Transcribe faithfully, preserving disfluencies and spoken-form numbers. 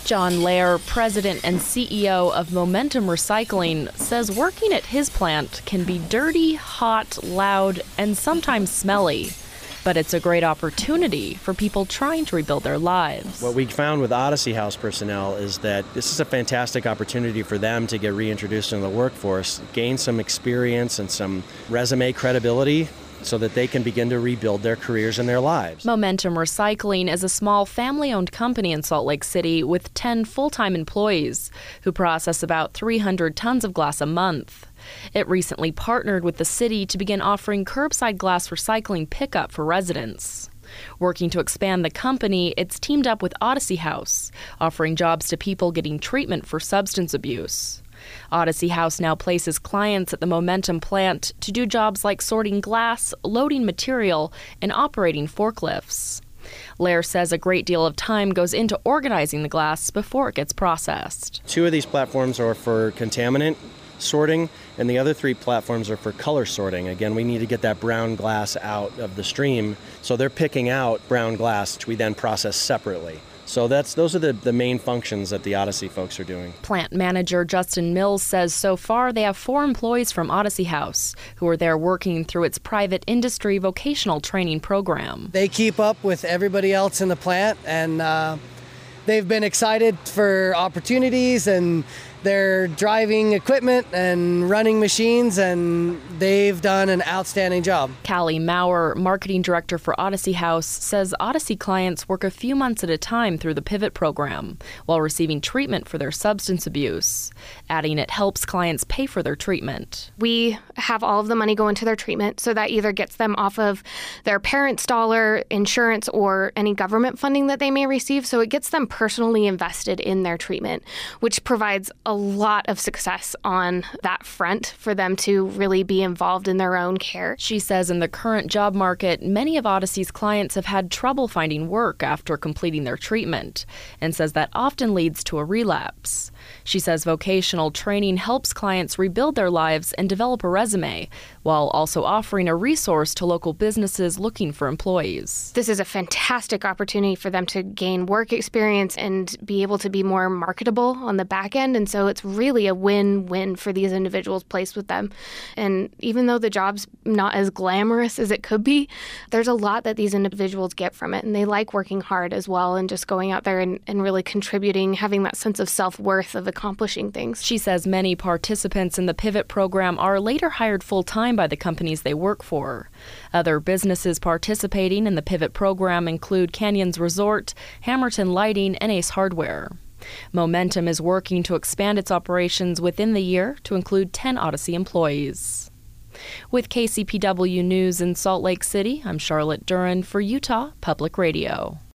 John Lair, president and C E O of Momentum Recycling, says working at his plant can be dirty, hot, loud, and sometimes smelly. But it's a great opportunity for people trying to rebuild their lives. What we found with Odyssey House personnel is that this is a fantastic opportunity for them to get reintroduced into the workforce, gain some experience and some resume credibility so that they can begin to rebuild their careers and their lives. Momentum Recycling is a small family-owned company in Salt Lake City with ten full-time employees who process about three hundred tons of glass a month. It recently partnered with the city to begin offering curbside glass recycling pickup for residents. Working to expand the company, it's teamed up with Odyssey House, offering jobs to people getting treatment for substance abuse. Odyssey House now places clients at the Momentum plant to do jobs like sorting glass, loading material, and operating forklifts. Lair says a great deal of time goes into organizing the glass before it gets processed. Two of these platforms are for contaminant sorting, and the other three platforms are for color sorting. Again, we need to get that brown glass out of the stream, so they're picking out brown glass, which we then process separately. So that's those are the, the main functions that the Odyssey folks are doing. Plant manager Justin Mills says so far they have four employees from Odyssey House who are there working through its private industry vocational training program. They keep up with everybody else in the plant, and uh, they've been excited for opportunities, and they're driving equipment and running machines, and they've done an outstanding job. Callie Maurer, marketing director for Odyssey House, says Odyssey clients work a few months at a time through the Pivot program while receiving treatment for their substance abuse, adding it helps clients pay for their treatment. We have all of the money go into their treatment, so that either gets them off of their parents' dollar, insurance, or any government funding that they may receive, so it gets them personally invested in their treatment, which provides a A lot of success on that front for them to really be involved in their own care. She says in the current job market, many of Odyssey's clients have had trouble finding work after completing their treatment, and says that often leads to a relapse. She says vocational training helps clients rebuild their lives and develop a resume, while also offering a resource to local businesses looking for employees. This is a fantastic opportunity for them to gain work experience and be able to be more marketable on the back end, and so it's really a win-win for these individuals placed with them. And even though the job's not as glamorous as it could be, there's a lot that these individuals get from it, and they like working hard as well and just going out there and, and really contributing, having that sense of self-worth of accomplishing things. She says many participants in the Pivot program are later hired full-time by the companies they work for. Other businesses participating in the Pivot program include Canyons Resort, Hammerton Lighting, and Ace Hardware. Momentum is working to expand its operations within the year to include ten Odyssey employees. With K C P W News in Salt Lake City, I'm Charlotte Duran for Utah Public Radio.